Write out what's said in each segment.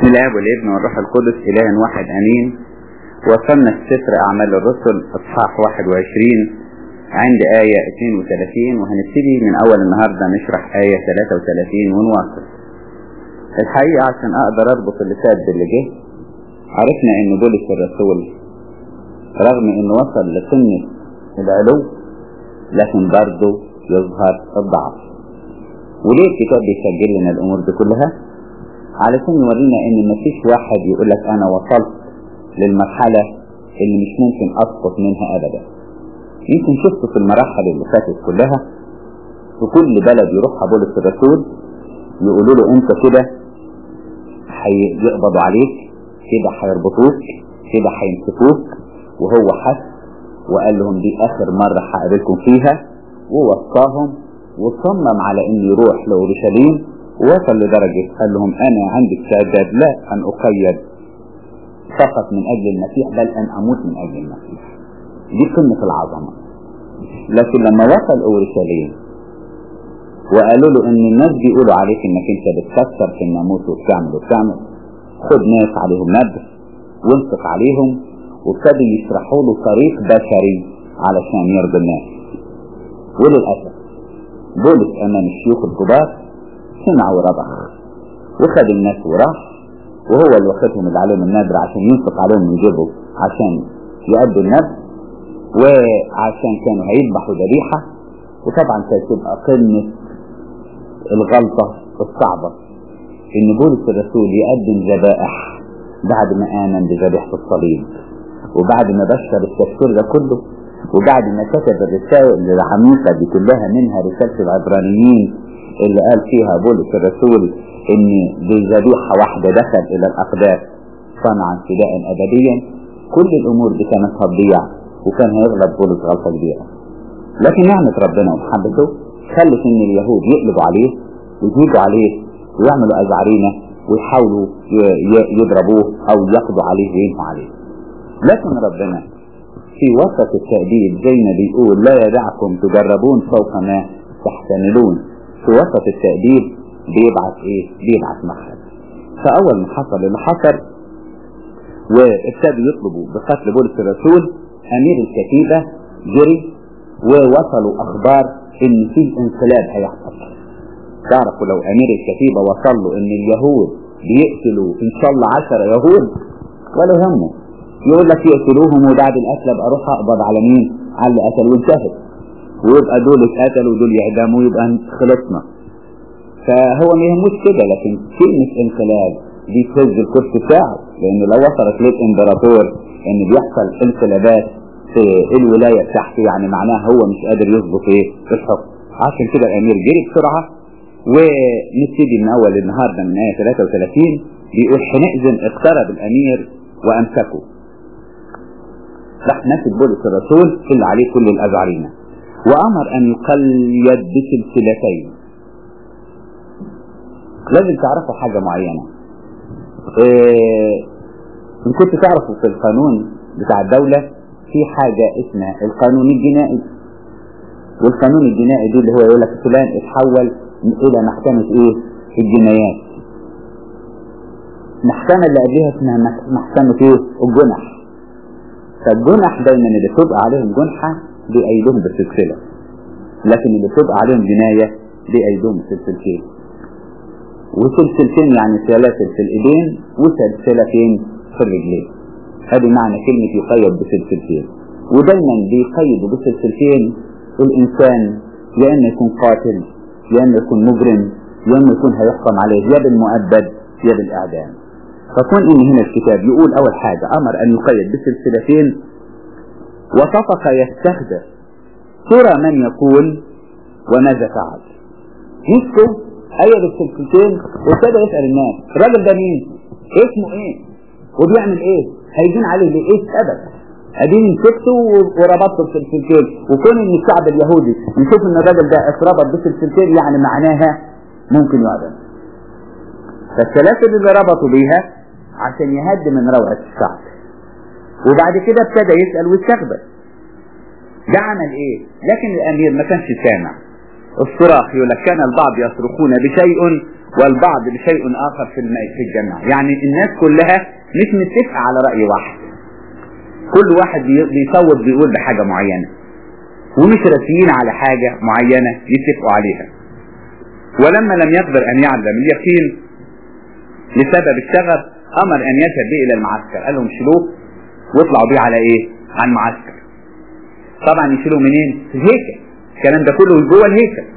بسم الله والابن والروح القدس إله واحد أمين. وصلنا في سفر أعمال الرسل إصحاح 21 عند آية 32، وهنبتدي من أول النهاردة نشرح آية 33 ونواصل. الحقيقة عشان أقدر أربط اللي فات باللي جه، عرفنا إن بولس الرسول رغم إنه وصل لسنة العلو لكن برضه يظهر الضعف. وليه الكتاب بيسجل لنا الأمور دي كلها؟ علشان يورينا ان مفيش واحد يقولك انا وصلت للمرحلة اللي مش ممكن اسقط منها ابدا. يمكن شفته في المراحل اللي فاتت كلها في كل بلد يروحها بولس الرسول يقولوا له انت كده هيقبضوا عليك، كده هيربطوك، كده هيمسكوك، وهو حس وقال لهم دي اخر مرة هقابلكم فيها، ووصاهم وصمم على انه يروح لأورشليم. ووصل لدرجة قال لهم أنا عندي استعداد لا أن أقيد فقط من أجل المسيح بل أن أموت من أجل المسيح. دي قمة العظمة. لكن لما وصل أورشليم وقالوا له إن الناس بيقولوا عليك إنك أنت بتكسر في الناموس وبتعمل خد ناس عليهم نبر وانفق عليهم، وابتدوا يشرحوا له طريق بشري علشان يرضي الناس. وللأسف بولس أمام الشيوخ الكبار سمع ورضخ وخد الناس وراح، وهو اللي واخدهم اللي عليهم النذر عشان ينفق عليهم من جيبه عشان يؤدوا النذر، وعشان كانوا هيذبحوا ذبيحة. وطبعا كانت تبقى قمة الغلطة الصعبة ان بولس الرسول يقدم ذبائح بعد ما آمن بذبيحة الصليب، وبعد ما بشر التفسير ده كله، وبعد ما كتب الرسائل العميقة دي كلها منها رسالة العبرانيين اللي قال فيها بولس الرسول ان بذبيحة واحدة دخل الى الاقداس صنعا فداء ابديا. كل الامور دي كانت هتضيع وكان هيغلب بولس غلطة كبيرة. لكن نعمة ربنا ومحبته خلت ان اليهود يقلبوا عليه ويجيبوا عليه ويعملوا ازعرينة ويحاولوا يضربوه او يقضوا عليه وينهوا عليه. لكن ربنا في وسط التأديب زي ما بيقول لا يدعكم تجربون فوق ما تحتملون، في وسط التأديب بيبعث مخرج. فأول ما حصل اللي حصل وابتدوا يطلبوا بقتل بولس الرسول، أمير الكتيبة جري ووصلوا أخبار إن في انقلاب هيحصل. تعرفوا لو أمير الكتيبة وصل له إن اليهود بيقتلوا إن شاء الله 10 يهود ولا همه، يقول لك يقتلوهم وبعد القتل أبقى أروح أقبض على مين؟ على اللي قتل وانتهت، ويبقى دول اتقتلوا ودول يعدموا ويبقى خلصنا. فهو ما يهموش كده، لكن كلمة انقلاب دي تهز الكرسي بتاعه، لأن لو وصلت للإمبراطور إن بيحصل انقلابات في الولاية بتاعته يعني معناه هو مش قادر يظبط في الحكم. عشان كده الأمير جري بسرعة. ونبتدي من أول النهاردة من آية 33 بيقول حينئذ اقترب الأمير وأمسكه، راح ماسك بولس الرسول اللي عليه كل الأزعرينة وأمر أن يقيد بسلسلتين. لازم تعرفوا حاجة معينة. إن كنت تعرفوا في القانون بتاع الدولة في حاجة اسمها القانون الجنائي، والقانون الجنائي دي اللي هو يقول لك فلان اتحول إلى محكمة الجنايات. محكمة اللي قبلها اسمها محكمة الجنح. فالجنح دايما اللي بتبقى عليهم جنحة بأيدهم بالسلسلة، لكن اللي بتبقى عليهم جناية بأيدهم سلسلتين، وسلسلتين يعني سلاسل في الإيدين وسلسلتين في الرجلين. هذه معنى كلمة يقيد بسلسلتين. ودايما بيقيدوا بسلسلتين الإنسان يا إما يكون قاتل يا إما يكون مجرم يا إما يكون هيحكم عليه يا بالمؤبد يا بالإعدام. فكون إن هنا الكتاب يقول أول حاجة أمر أن يقيد بسلسلتين وطفق يستخدم ترى من يقول وماذا فعل. يسكو أيضا السلسلتين وابتدى يسأل الناس الراجل ده مين؟ اسمه ايه؟ وبيعمل ايه؟ هيدين عليه ليه؟ ايه السبب؟ ادين مسكته وربطته بسلسلتين. وكون ان الشعب اليهودي يشوف ان الراجل ده اتربط بسلسلتين يعني معناها ممكن يعدم. فالسلاسل اللي ربطوا بيها عشان يهدي من روعة الشعب. وبعد كده ابتدى يسأل ويستخبر ده عمل ايه؟ لكن الامير ما كانش سامع. الصراخ يقول لك كان البعض يصرخون بشيء والبعض بشيء آخر في الجمع. يعني الناس كلها مش متفقة على رأي واحد، كل واحد بيصوت بيقول بحاجة معينة، ومش راسيين على حاجة معينة يتفقوا عليها. ولما لم يقدر أن يعلم اليقين لسبب الشغب أمر أن يذهب به إلى المعسكر، قال لهم شيلوه واطلعوا بيه على إيه؟ على المعسكر. طبعا يشيلوه منين؟ في الهيكل، الكلام ده كله جوه الهيكل.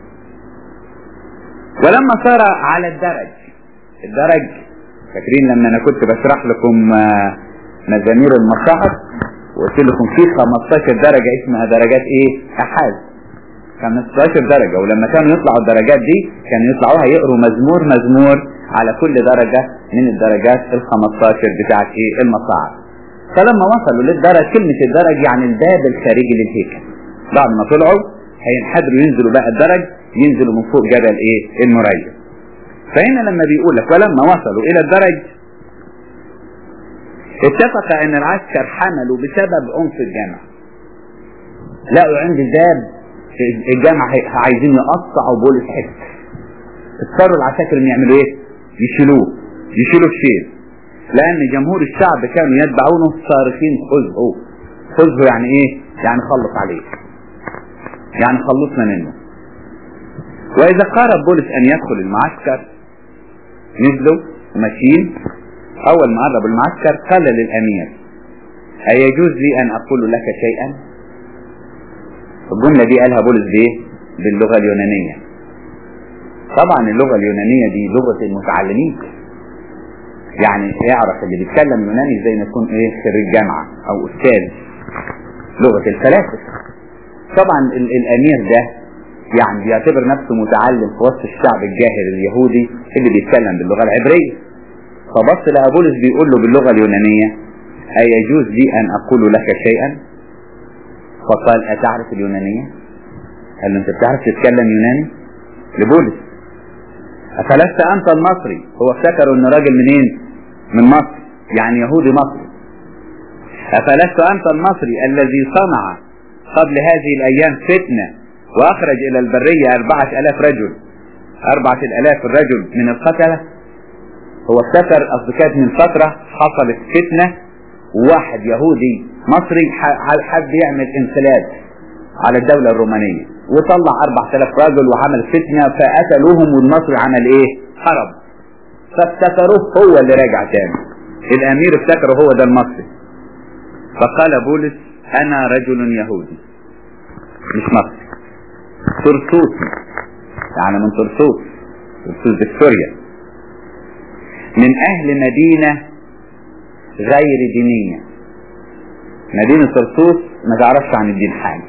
ولما صار على الدرج فاكرين لما أنا كنت بشرح لكم مزامير المصاحف وقلت لكم في 15 درجة اسمها درجات ايه؟ احاد، 15 درجة، ولما كانوا يطلعوا الدرجات دي كانوا يطلعوها يقروا مزمور على كل درجة من الدرجات ال15 بتاعت ايه؟ المصاعب. فلما وصلوا للدرج، كلمة الدرج يعني الباب الخارجي للهيكل، بعد ما طلعوا هينحدروا ينزلوا بقى الدرج، ينزلوا من فوق جبل ايه؟ المريا. فهنا لما بيقول لك ولما وصلوا الى الدرج اتفق ان العسكر حملوا بسبب عنف الجامع، لقوا عند الباب في الجامع عايزين يقطعوا بولس حته، اضطروا العساكر ان يعملوا ايه؟ يشيلوه الشيل، لان جمهور الشعب كانوا يتبعونه صارخين خذه يعني ايه؟ يعني خلص عليه، يعني خلصنا منه. واذا قارب بولس ان يدخل المعسكر نزلوا وماشيين، اول ما قرب المعسكر قال للامير ايجوز لي ان اقول لك شيئا؟ الجملة دي قالها بولس بايه؟ باللغة اليونانية. طبعا اللغة اليونانية دي لغة المتعلمين، يعني يعرف اللي بيتكلم يوناني زي ما يكون ايه؟ خريج جامعة او استاذ لغة الفلاسفة. طبعا الامير ده يعني بيعتبر نفسه متعلم في وسط الشعب الجاهل اليهودي اللي بيتكلم باللغة العبرية، فبص لقى بولس بيقول له باللغة اليونانية أيجوز لي أن أقول لك شيئا؟ فقال أتعرف اليونانية؟ قال له أنت بتعرف تتكلم يوناني؟ لبولس. أفلست أنت المصري؟ هو افتكر أن راجل منين؟ من مصر، يعني يهودي مصري. أفلست أنت المصري الذي صنع قبل هذه الأيام فتنة وأخرج إلى البرية 4000 رجل، 4000 رجل من القتلة؟ هو افتكر أصدقائي من فترة حصلت فتنة وواحد يهودي مصري حب يعمل انقلاب على الدولة الرومانية وطلع 4000 رجل وعمل فتنة فقتلوهم، والمصري عمل ايه؟ هرب، فافتكروه هو اللي راجع تاني. الامير افتكره هو ده المصري. فقال بولس انا رجل يهودي مش مصري، ترسوسي، يعني من ترسوس فيكتوريا، من اهل مدينة غير دينية. مدينة ترسوس ما تعرفش عن الدين حاجة.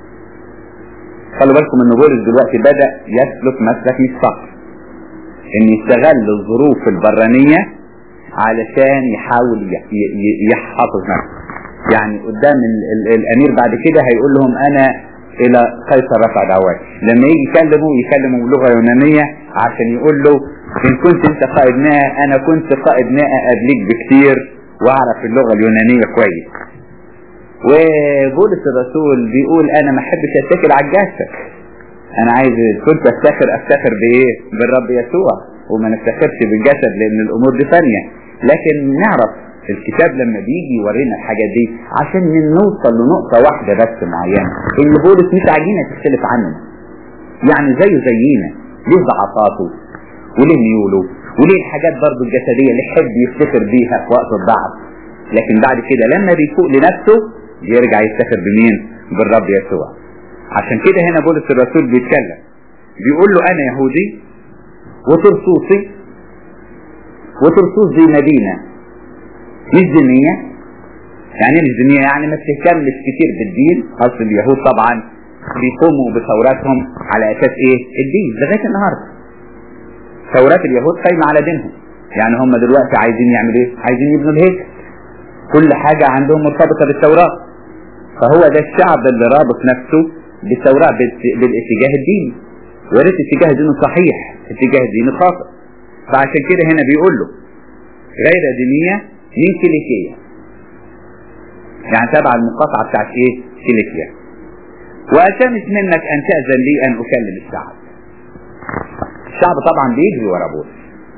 خلوا بالكم ان بولس دلوقتي بدأ يسلك مسلك مش صح، ان يستغل الظروف البرانية علشان يحاول يحافظ نفسه. يعني قدام الامير بعد كده هيقول لهم انا الى قيصر رفع دعواتي، لما يجي يكلمه بلغة يونانية عشان يقول له ان كنت انت قائد ماء انا كنت قائد ماء قبليك بكتير واعرف اللغة اليونانية كويس. وبولس الرسول بيقول انا ما احبش اتكل على الجسد، انا عايز كنت افتخر بايه؟ بالرب يسوع، وما نفتخرش بالجسد لان الامور دي ثانية. لكن نعرف الكتاب لما بيجي يورينا الحاجات دي عشان نوصل لنقطة واحدة بس معينة، ان بولس مش عايزينها تختلف عننا، يعني زيه زينا، ليه ضعفاته وليه ميوله وليه الحاجات برضو الجسدية اللي يحب يفتخر بيها في وقت الضعف، لكن بعد كده لما بيفوق لنفسه يرجع يفتخر بمين؟ بالرب يسوع. عشان كده هنا بولس الرسول بيتكلم بيقول له انا يهودي وترسوس دي مدينة مش دينية. يعني مش دينية يعني ما تهتمش كتير بالدين. اصل اليهود طبعا بيقوموا بثوراتهم على اساس ايه؟ الدين لغاية النهاردة. ثورات اليهود قايمة على دينهم، يعني هم دلوقتي عايزين يعملوا ايه؟ عايزين يبنوا الهيكل، كل حاجة عندهم مرتبطة بالتوراة. فهو ده الشعب اللي رابط نفسه بالتوراة بالاتجاه الديني، وريت اتجاه دينه صحيح، اتجاه دينه خاطئ. فعشان كده هنا بيقول له غير دينية من كيليكية، يعني تبع المقاطعة بتاعت ايه؟ كيليكية. وأتمت منك أن تأذن لي أن أكلم الشعب. الشعب طبعا بيجري ورا بولس.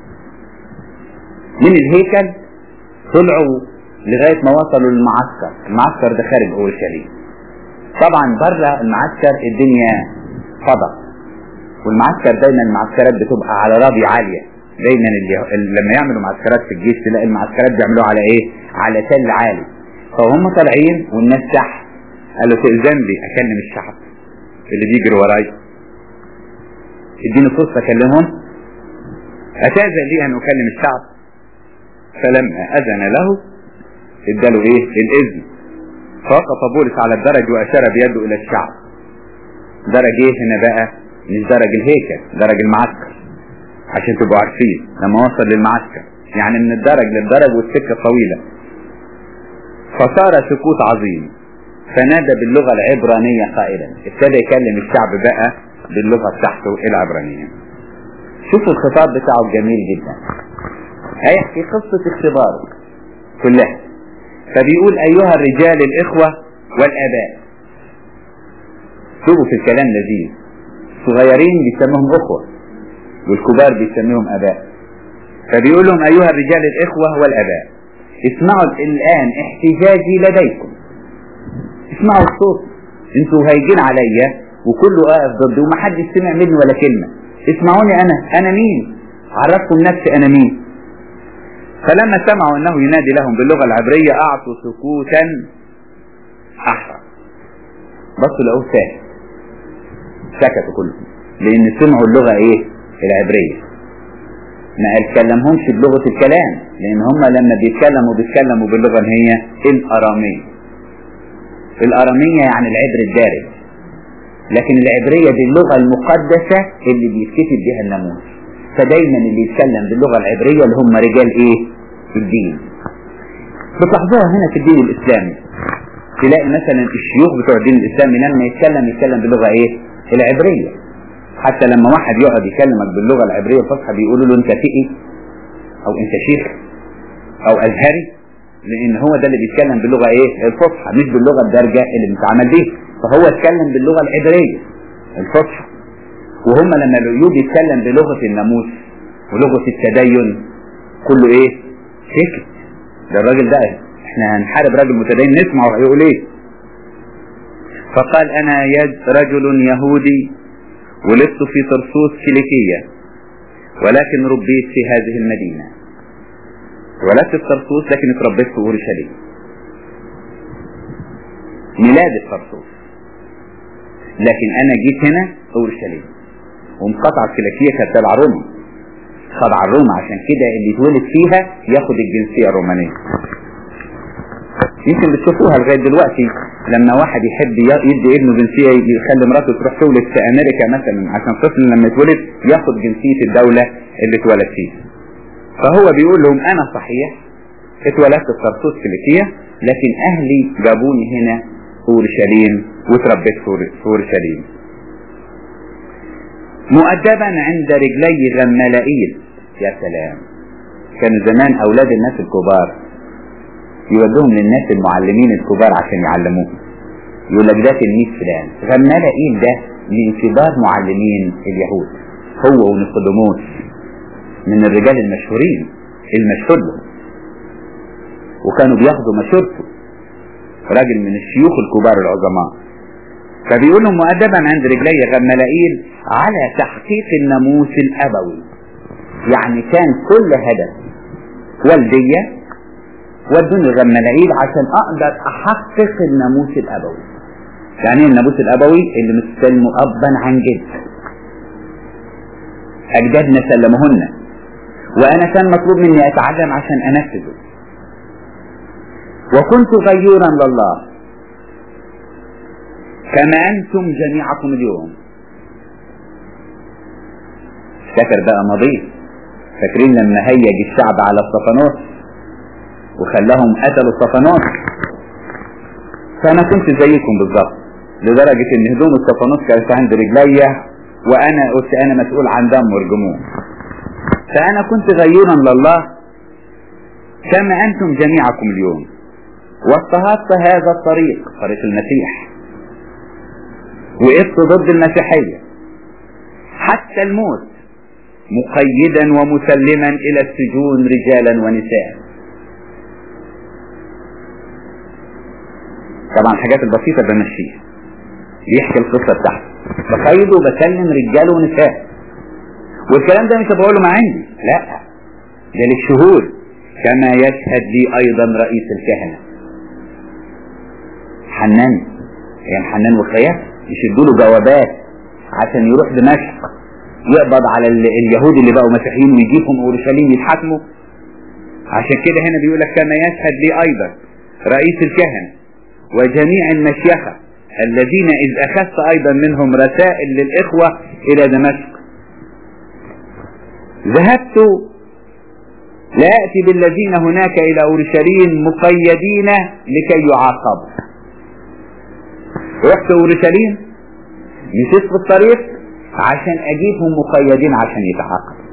من الهيكل طلعوا لغاية ما وصلوا للمعسكر. المعسكر ده خارج اورشليم. طبعا بره المعسكر الدنيا فضا، والمعسكر دايما المعسكرات بتبقى على رابي عالية. دايما لما يعملوا معسكرات في الجيش تلاقي المعسكرات بيعملوها على ايه؟ على تل عالي. فهم طالعين والناس تحت، قالوا تأذن لي اكلم الشعب اللي بيجري وراي، اديني فرصة اكلمهم، اتأذن لي ان اكلم الشعب. فلما اذن له اداله ايه؟ الاذن. فوقف بولس على الدرج واشار بيده الى الشعب. درج ايه هنا بقى؟ مش درج الهيكل، درج المعسكر، عشان تبقوا عارفين. لما وصل للمعسكر يعني من الدرج للدرج والسكة طويلة. فصار سكوت عظيم، فنادى باللغة العبرانية قائلا. ابتدى يكلم الشعب بقى باللغة بتاعته العبرانية. شوفوا الخطاب بتاعه جميل جدا، هيحكي قصة اختباره كلها. فبيقول ايها الرجال الاخوة والاباء. شوفوا في الكلام لذيذ، الصغيرين بيسموهم اخوة والكبار بيسموهم اباء. فبيقول لهم ايها الرجال الاخوة والاباء، اسمعوا الان احتجاجي لديكم. اسمعوا الصوت، انتوا هايجين عليا وكله واقف ضدي ومحدش سمع مني ولا كلمة. اسمعوني انا مين؟ عرفكم نفسي انا مين. فلما سمعوا انه ينادي لهم باللغة العبرية اعطوا سكوتا احرى. بصوا لقوه سكتوا كلهم لان سمعوا اللغة ايه؟ العبرية. ما اتكلمهمش بلغة الكلام، لان هم لما بيتكلموا باللغة هي الارامية. الارامية يعني العبر الدارج، لكن العبرية دي اللغة المقدسة اللي بيتكتب بها الناموس. فدايما اللي يتكلم باللغة العبرية اللي هم رجال ايه؟ الدين. بتلاحظوها هنا في الدين الاسلامي، تلاقي مثلا الشيوخ بتوع الدين الاسلامي لما يتكلم باللغة ايه؟ العبرية. حتى لما واحد يقعد يكلمك باللغة العبرية الفصحى بيقولوا له انت فقيه او انت شيخ او ازهري، لان هو ده اللي بيتكلم باللغة ايه؟ الفصحى، مش باللغة الدارجة اللي بنتعامل بيها. فهو اتكلم باللغة العبرية الفصحى. وهم لما يجي يتكلم بلغة الناموس ولغة التدين كله ايه؟ سكت. ده الراجل ده احنا هنحارب راجل متدين نسمعه هيقول ايه. فقال انا رجل يهودي ولدت في طرسوس كيليكية ولكن ربيت في هذه المدينة. ولدت في طرسوس لكن اتربيت في اورشليم. ميلاد طرسوس، لكن انا جيت هنا اورشليم. ومقاطعة كيليكية كانت تبع روما، خضع روما، عشان كده اللي اتولد فيها ياخد الجنسية الرومانية. يمكن بتشوفوها لغاية دلوقتي لما واحد يحب يدي ابنه جنسية يخلي مراته تروح تولد في امريكا مثلا عشان طفل لما يتولد ياخد جنسية الدولة اللي اتولد فيها. فهو بيقول لهم انا صحيح اتولدت في طرسوس كيليكية، لكن اهلي جابوني هنا في اورشليم وتربيت في اورشليم. مؤدبا عند رجلي غملائيل. يا سلام، كانوا زمان اولاد الناس الكبار يودوهم للناس المعلمين الكبار عشان يعلموهم. يقول لك ده تلميذ فلان. غملائيل ده من كبار معلمين اليهود، هو ونيقوديموس من الرجال المشهورين المشهور له، وكانوا بياخدوا مشورته، راجل من الشيوخ الكبار العظماء. فبيقول لهم مؤدبا عند رجلي غملائيل على تحقيق الناموس الابوي. يعني كان كل هدف والدية ودوني غملائيل عشان اقدر احقق الناموس الابوي. يعني الناموس الابوي اللي مستلمه ابا عن جد، اجدادنا سلمهن، وانا كان مطلوب مني اتعلم عشان انفذه. وكنت غيورا لله كما انتم جميعكم اليوم. افتكر بقى ماضي، فاكرين لما هيج الشعب على الصفانوس وخلاهم قتلوا الصفانوس؟ فانا كنت زيكم بالظبط، لدرجة ان هدوم الصفانوس كانت عند رجليا وانا قلت انا مسؤول عن دم ورجموه. فانا كنت غيورا لله كما انتم جميعكم اليوم، واضطهدت هذا الطريق، طريق المسيح، وقفت ضد المسيحية حتى الموت مقيدا ومسلما إلى السجون رجالا ونساء. طبعا الحاجات البسيطة بمشيها، بيحكي القصة بتاعته، بقيد وبسلم رجال ونساء. والكلام ده مش بقوله مع عندي، لا، ده للشهود، كما يشهد لي أيضا رئيس الكهنة حنان. يعني حنان وقياس مش يدوله جوابات عشان يروح دمشق يقبض على اليهود اللي بقوا مسيحيين ويجيبهم اورشليم يتحاكموا. عشان كده هنا بيقول لك كما يشهد لي ايضا رئيس الكهنة وجميع المشيخة الذين اذ اخذت ايضا منهم رسائل للاخوة الى دمشق، ذهبت لأتي بالذين هناك الى اورشليم مقيدين لكي يعاقبوا. رحت اورشليم، مشيت في الطريق عشان اجيبهم مقيدين عشان يتعاقبوا.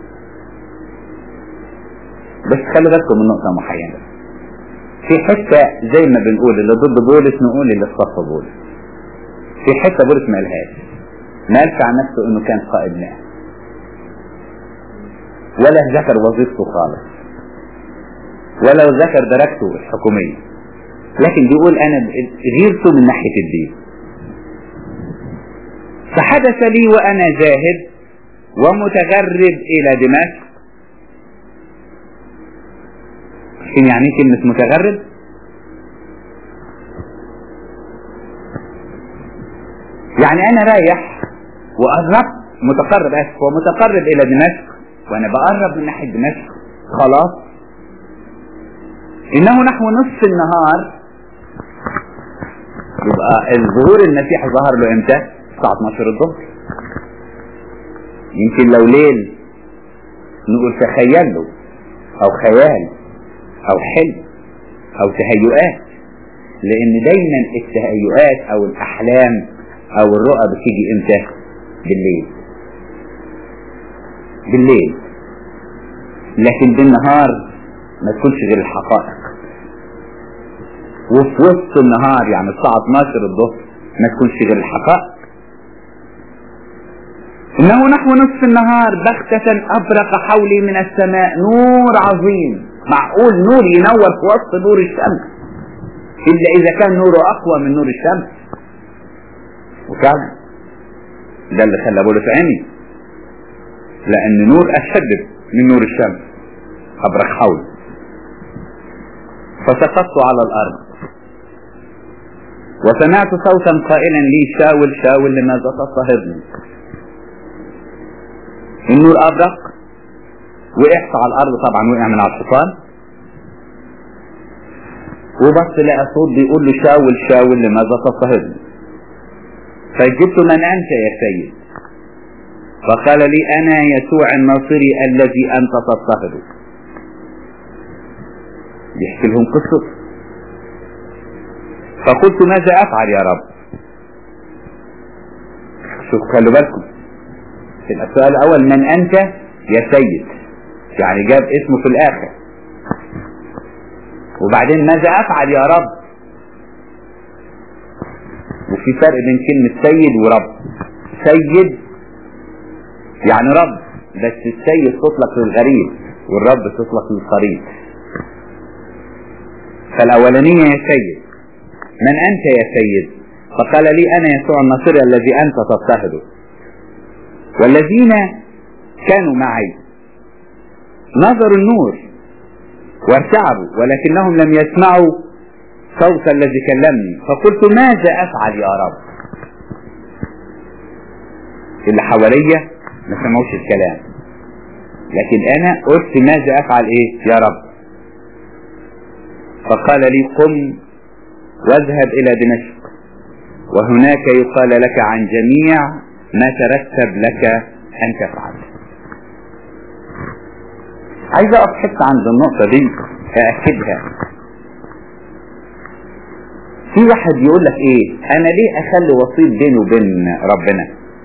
بس خلي بالكم من نقطة معينة، في حتة زي ما بنقول اللي ضد بولس نقول اللي في صف بولس. في حتة بولس ما قالش عن نفسه انه كان قائد ناس، ولا ذكر وظيفته خالص، ولا ذكر درجته الحكومية، لكن بيقول انا غيرته من ناحية الدين. فحدث لي وأنا ذاهب ومتغرب إلى دمشق. يعني كلمة متغرب؟ يعني أنا رايح وقربت، ومتقرب إلى دمشق، وأنا بقرب من ناحية دمشق خلاص. إنه نحو نصف النهار، يبقى الظهور المسيح ظهر له إمتى؟ الساعة 12 الظهر. يمكن لو ليل نقول تخيل له او خيال او حلم او تهيؤات، لان دايما التهيؤات او الاحلام او الرؤى بتيجي امتى؟ بالليل، لكن بالنهار ما تكونش غير الحقائق. وفي وسط النهار يعني الساعة 12 الظهر ما تكونش غير الحقائق. إنه نحو نصف النهار بغتة أبرق حولي من السماء نور عظيم. معقول نور ينور في وسط نور الشمس إلا إذا كان نوره أقوى من نور الشمس؟ وفعلا ده اللي خلى بولس عمي، لأن نور أشد من نور الشمس أبرق حولي. فسقطت على الأرض وسمعت صوتا قائلا لي شاول شاول لماذا تضطهدني؟ النور أبرق، وقعت على الأرض، طبعا وقع من على الحصان، وبص لقى صوت بيقول له شاول شاول لماذا تضطهدني؟ فجبت من أنت يا سيد؟ فقال لي أنا يسوع الناصري الذي أنت تضطهده. يحكي لهم قصة. فقلت ماذا أفعل يا رب؟ شوف خلوا بالكم، السؤال الأول من أنت يا سيد، يعني جاب اسمه في الآخر. وبعدين ماذا أفعل يا رب؟ وفي فرق بين كلمة سيد ورب. سيد يعني رب، بس السيد تطلق للغريب والرب تطلق للقريب. فالأولانية يا سيد، من أنت يا سيد؟ فقال لي أنا يسوع الناصري الذي أنت تضطهده. والذين كانوا معي نظروا النور وارتعبوا، ولكنهم لم يسمعوا صوت الذي كلمني. فقلت ماذا أفعل يا رب؟ اللي حواليا ما سمعوش الكلام، لكن أنا قلت ماذا أفعل إيه يا رب؟ فقال لي قم واذهب إلى دمشق، وهناك يقال لك عن جميع ما ترتب لك أن تفعل. عايز أقف حتى عند النقطة دي أأكدها. في واحد يقول لك إيه، أنا ليه أخلي وسيط بيني وبين ربنا؟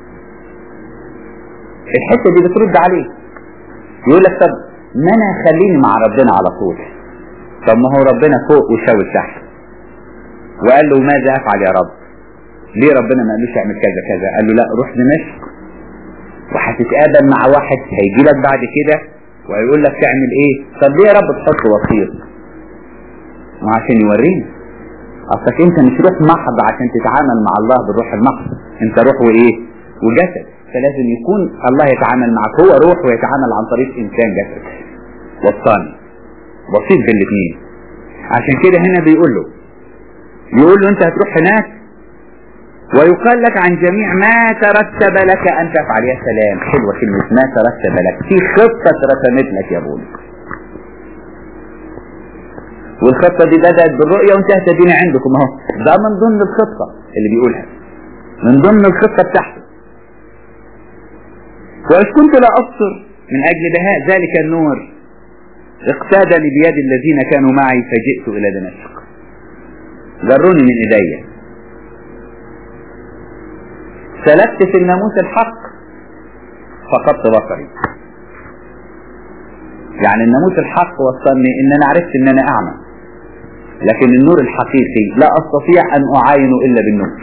الحتة دي بترد عليه، يقول لك طب ما أنا خليني مع ربنا على طول. طب ما هو ربنا فوق وشاور تحت، وقال له ماذا أفعل يا رب؟ ليه ربنا ما قالوش اعمل كذا كذا؟ قال له لا، روح دمشق وهتتقابل مع واحد هيجي لك بعد كده وهيقول لك تعمل ايه. طب ليه يا رب تحط وسيط؟ وعشان يورينا اصلك انت مش روح محض عشان تتعامل مع الله بالروح المحض، انت روح وايه وجسد، فلازم يكون الله يتعامل معك هو روح ويتعامل عن طريق انسان جسد وسطاني بسيط بالاثنين. عشان كده هنا بيقول له انت هتروح هناك ويقال لك عن جميع ما ترتب لك ان تفعل. يا سلام، حلوه كلمه ما ترتب لك، في خطه رسمت لك يا بولس، والخطه دي بدات بالرؤيه وانتهت بينا عندكم اهو. ده من ضمن الخطه اللي بيقولها، من ضمن الخطه بتاعته. وإذ كنت لا أبصر من أجل بهاء ذلك النور اقتادني بيد الذين كانوا معي فجئت إلى دمشق. جروني من إيديا، سلكت في الناموس الحق فقدت بصري. يعني الناموس الحق وصلني إن أنا عرفت إن أنا أعمى، لكن النور الحقيقي لا أستطيع أن أعاينه إلا بالنور.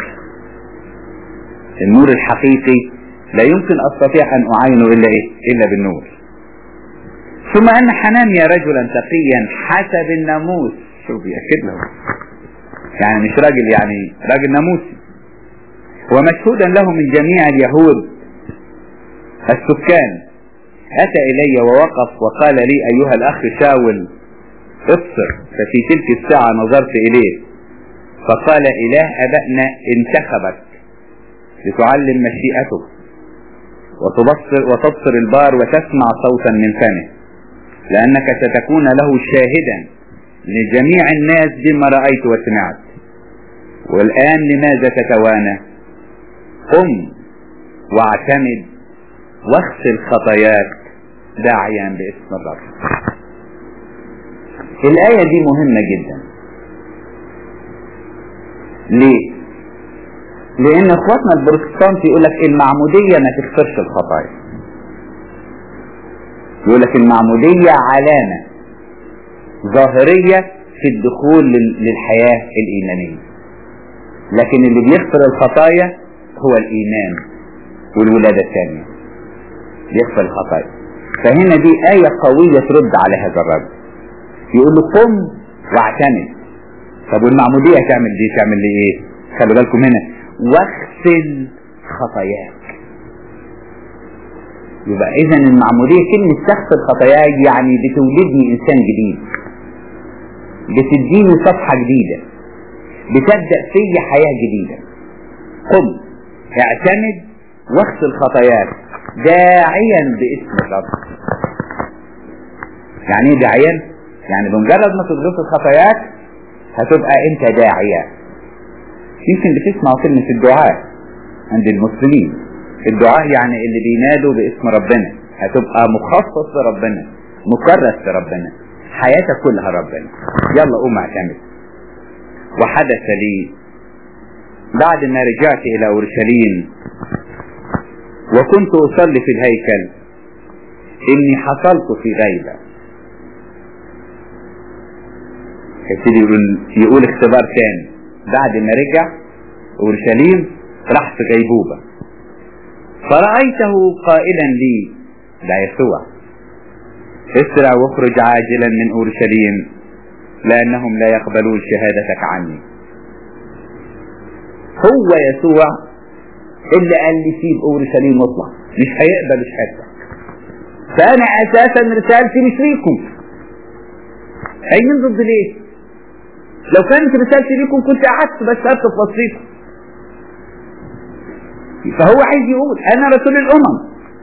النور الحقيقي لا يمكن أستطيع أن أعاينه إلا بالنور. ثم أن حنانيا رجلا تقيا حسب الناموس، شو بيأكد له، يعني مش راجل، يعني راجل ناموسي، ومشهودا له من جميع اليهود السكان، أتى إلي ووقف وقال لي أيها الأخ شاول ابصر. ففي تلك الساعة نظرت إليه فقال إله أبائنا انتخبك لتعلم مشيئته وتبصر البار وتسمع صوتا من فمه، لأنك ستكون له شاهدا لجميع الناس بما رأيت وسمعت. والآن لماذا تتوانى؟ قم واعتمد واغسل خطاياك داعيا باسم الرب. الآية دي مهمة جدا. ليه؟ لأن اخواتنا البروتستانت يقول لك المعمودية ما تغفرش الخطايا، يقول لك المعمودية علامة ظاهرية في الدخول للحياة الإيمانية، لكن اللي بيغفر الخطايا هو الإيمان والولادة الثانية يغفر الخطايا. فهنا دي آية قوية ترد على هذا الرجل، يقول له قم واعتمد. طب والمعمودية تعمل لي ايه؟ خلوا بالكم هنا، واغسل خطاياك. يبقى اذا المعمودية كلمة تغسل خطاياك يعني بتولدني انسان جديد، بتديني صفحة جديدة، بتبدأ في حياة جديدة. قم اعتمد واغسل خطاياك داعيا باسم الرب. يعني ايه داعيا؟ يعني بمجرد ما تغسل خطاياك هتبقى انت داعية. يمكن بتسمعوا كلمة الدعاء عند المسلمين، الدعاء يعني اللي بينادوا باسم ربنا، هتبقى مخصص لربنا، مكرس لربنا، حياتك كلها ربنا. يلا قوم اعتمد. وحدث لي بعد ما رجعت الى اورشليم وكنت اصلي في الهيكل اني حصلت في غيبة. يقول اختبار تاني، بعد ما رجع اورشليم راح في غيبوبة، فرأيته قائلا لي، ده يسوع، اسرع واخرج عاجلا من اورشليم لانهم لا يقبلون شهادتك عني. هو يسوع اللي قال لي سيب اورشليم واطلع، مش هيقبل شهادتك. فانا اساسا رسالتي مش ليكم، هيجين ضد ليه؟ لو كانت رسالتي ليكم كنت قعدت بس في وسطيكم. فهو عايز يقول انا رسول الامم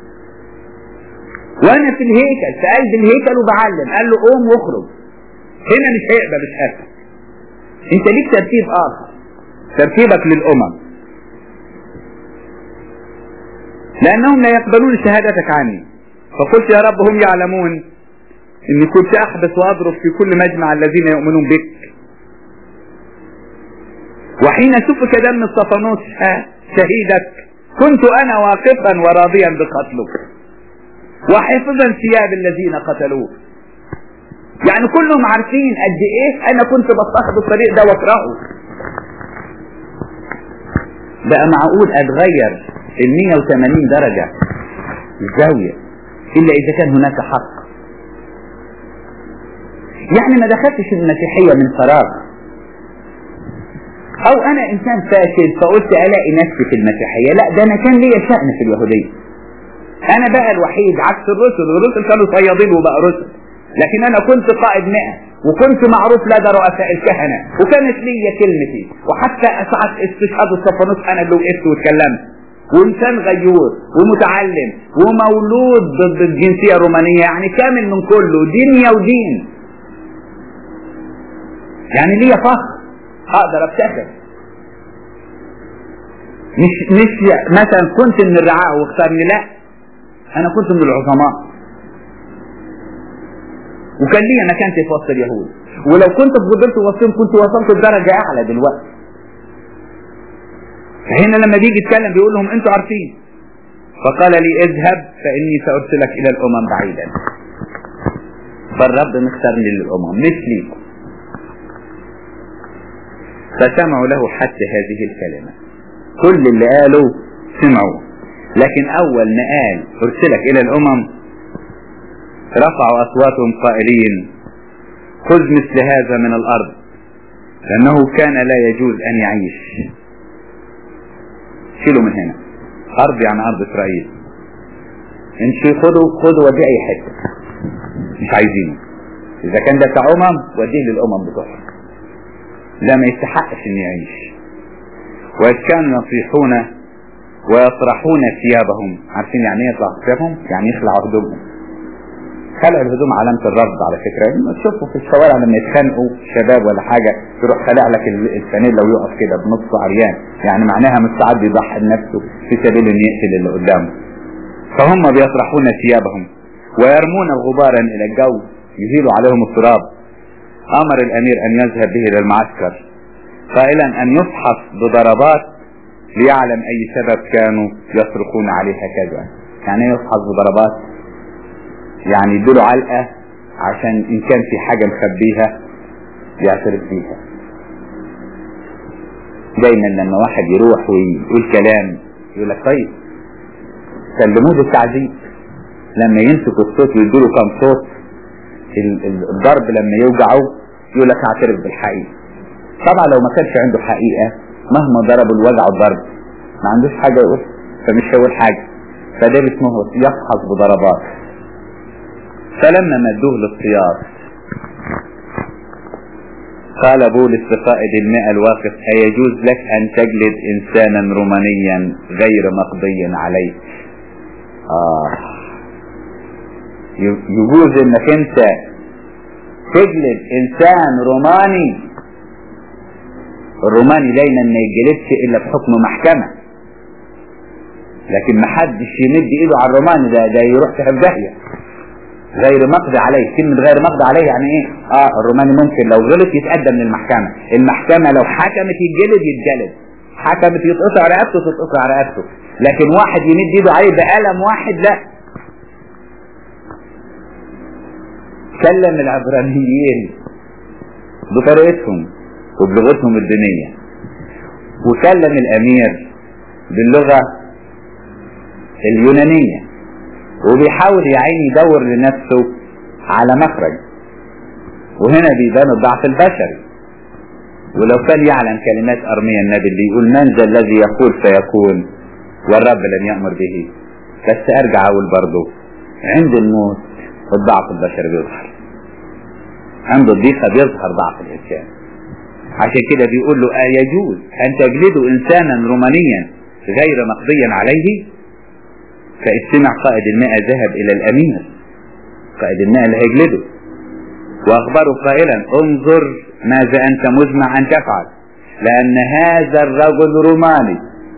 وانا في الهيكل، في قلب الهيكل وبعلم. قال له قوم واخرج، هنا مش هيقبل شهادتك، انت ليك ترتيب اخر، ترتيبك للامم، لانهم لا يقبلون شهادتك عني. فقلت يا رب هم يعلمون اني كنت احدث واضرب في كل مجمع الذين يؤمنون بك، وحين سفك دم الصفانوس شهيدك كنت انا واقفا وراضيا بقتلك وحافظا ثياب الذين قتلوك. يعني كلهم عارفين قد ايه انا كنت بضطهد الطريق ده واكرهه. بقى معقول اتغير ال 180 درجة الزاوية إلا إذا كان هناك حق. يعني ما دخلتش المسيحية من فراغ، أو أنا إنسان فاشل فقلت ألاقي نفسي في المسيحية. لا، ده أنا كان لي شأن في اليهودية. أنا بقى الوحيد عكس الرسل كانوا صيادين وبقى رسل، لكن أنا كنت قائد 100 وكنت معروف لدى رؤساء الكهنة وكانت لي كلمتي، وحتى ساعة استشهاد الصفانوس أنا اللي وقفت واتكلمت. وإنسان غيور ومتعلم ومولود ضد الجنسية الرومانية، يعني كامل من كله، دنيا ودين. يعني ليا فخر اقدر ابتكر. مش مثلا كنت من الرعاة واختارني، لا، انا كنت من العظماء وكان لي مكانتي في وسط اليهود، ولو كنت فضلت وسطهم كنت وصلت لدرجة اعلى دلوقتي. فهنا لما بيجي يتكلم بيقول لهم انتوا عارفين، فقال لي اذهب فاني سارسلك الى الامم بعيدا. فالرب مختارني للامم مش ليكم. فسمعوا له حتى هذه الكلمة. كل اللي قالوا سمعوا، لكن اول ما قال ارسلك الى الامم رفعوا اصواتهم قائلين خذ مثل هذا من الارض لانه كان لا يجوز ان يعيش. شيلوا من هنا، ارض يعني ارض اسرائيل، انشي خدوا ودي اي حته، مش عايزينه. اذا كان ده بتاع وديه للامم بتوعهم، لا ما يستحقش ان يعيش. وإذ كانوا يصيحون ويطرحون ثيابهم. عارفين يعني ايه يطرح ثيابهم؟ يعني يخلعوا هدومهم. خلع الهدوم علامة الرفض على فكرة. تشوفوا في الشوارع لما يتخانقوا شباب ولا حاجة يروح خلع لك الفانيلا ويقف كده بنص عريان، يعني معناها مستعد يضحي بنفسه في سبيل ان يقتل اللي قدامه. فهم بيطرحون ثيابهم ويرمون غبارا الى الجو يزيل عليهم التراب. امر الامير ان يذهب به الى المعسكر قائلا ان يفحص بضربات ليعلم اي سبب كانوا يصرخون عليه هكذا. يعني يفحص بضربات، يعني يديله علقة عشان ان كان في حاجة مخبيها يعترف بيها. دايما لما واحد يروح ويقول كلام يقول لك طيب سلموه للتعذيب. لما يمسكوا الصوت ويديله كم صوت الضرب لما يوجعه يقول لك اعترف بالحقيقة. طبعا لو ما كانش عنده حقيقة مهما ضربوا الوجع والضرب ما عندوش حاجة يقول، فمش هيقول حاجة. فده اسمه يفحص بضربات. فلما مدوه للصياط قال بولس لقائد 100 الواقف أيجوز لك أن تجلد إنسانا رومانيا غير مقضي عليه؟ يجوز انك انت تجلد انسان روماني؟ الروماني دايما ما يجلدش الا بحكم محكمة، لكن ما حدش يمد ايده على الروماني ده يروح في داهية. غير مقضي عليه، كلمة غير مقضي عليه يعني ايه؟ الروماني ممكن لو غلط يتقدم للمحكمة. المحكمة لو حكمت يتجلد، حكمت يتقطع رقبته تتقطع رقبته، لكن واحد يمد ايده عليه بقلم واحد لا. كلم العبرانيين بطريقتهم وبلغتهم الدينية، وكلم الامير باللغة اليونانية، وبيحاول يعين يدور لنفسه على مخرج. وهنا بيبان الضعف البشري. ولو كان يعلم كلمات أرميا النبي اللي يقول من ذا الذي يقول سيكون والرب لم يأمر به، بس ارجع اقول برضه عند الموت الضعف البشري بيظهر، عند الضيقة بيظهر ضعف الإنسان. عشان كده بيقول له يجوز أن تجلدوا إنسانا رومانيا غير مقضيا عليه؟ فاستمع قائد 100 ذهب إلى الأمير قائد 100 اللي هيجلده وأخبره قائلا انظر ماذا أنت مزمع أن تفعل، لأن هذا الرجل روماني.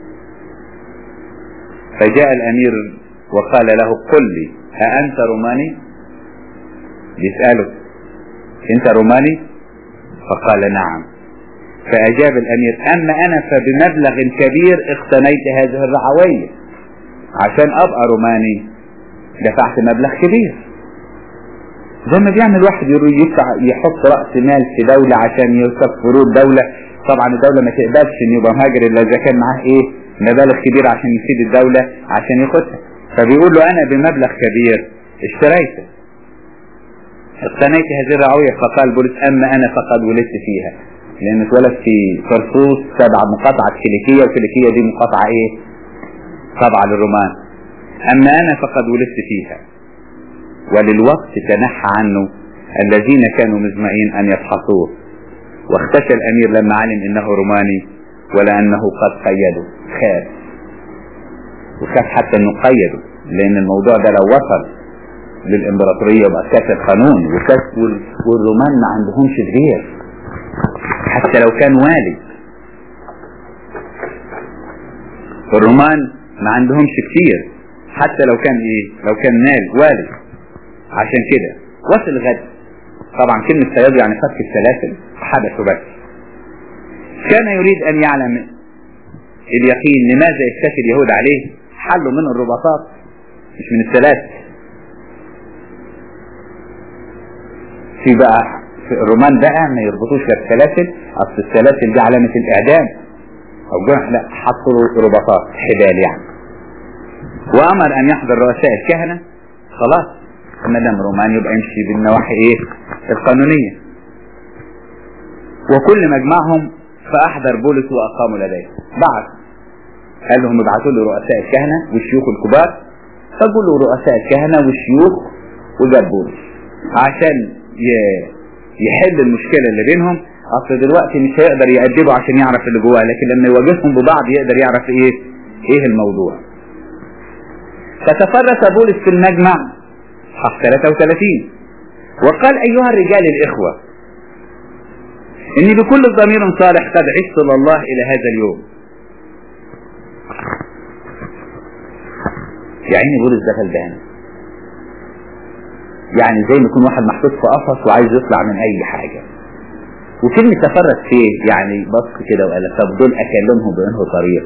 فجاء الأمير وقال له قل لي أأنت روماني؟ بيسأله أنت روماني؟ فقال نعم. فأجاب الأمير أما أنا فبمبلغ كبير اقتنيت هذه الرعوية، عشان أبقى روماني دفعت مبلغ كبير. زي ما بيعمل واحد يحط رأس مال في دولة عشان يوثق فروض دولة. طبعا الدولة ما تقبلش ان يبقى مهاجر الا اذا كان معاه مبالغ كبيرة عشان يفيد الدولة عشان ياخدها. فبيقول له انا بمبلغ كبير اشتريته، اقتنيت هذه الرعوية. فقال بولس اما انا فقد ولدت فيها، لان اتولد في فرسوس تبع مقاطعة كيليكية، وكيليكية دي مقاطعة ايه؟ تبع للرومان. اما انا فقد ولدت فيها، وللوقت تنحى عنه الذين كانوا مزمعين ان يفحصوه، واختشى الامير لما علم انه روماني ولانه قد قيده. خاف، وخاف حتى انه قيده، لان الموضوع ده لو وصل للامبراطورية يبقى كسر قانون، والرومان ما عندهمش غير، حتى لو كان والي. الرومان ما عندهمش كتير، حتى لو كان ايه، لو كان مال والي. عشان كده وصل غد. طبعا كلمة قياده يعني فك السلاسل، حدثوا بس. كان يريد ان يعلم اليقين لماذا يشتكي اليهود عليه. حلوا من الرباطات مش من السلاسل. في بقى في الرومان بقى ما يربطوش بالسلاسل، اصل السلاسل دي علامة الاعدام او جرح، لا حطوا رباطات حبال يعني. وامر ان يحضر رؤساء الكهنة. خلاص ما دام رومان يبقى يمشي بالنواحي ايه القانونية. وكل مجمعهم فاحضر بولس واقاموا لديه. بعد قال لهم ابعثوا له رؤساء الكهنة والشيوخ الكبار، فقولوا رؤساء الكهنة والشيوخ وجاب بولس عشان يحل المشكلة اللي بينهم. اصل دلوقتي مش هيقدر يأدبه عشان يعرف اللي جواه، لكن لما يواجههم ببعض يقدر يعرف ايه الموضوع. فتفرس بولس في المجمع صح 33 وقال ايها الرجال الاخوة اني بكل ضمير صالح قد عشت لله الى هذا اليوم. يعني بولس ده غلبان، يعني زي ما يكون واحد محطوط في قفص وعايز يطلع من اي حاجة. وكلمة تفرس فيه يعني بص كده وقال طب دول اكلمهم بانه طريق،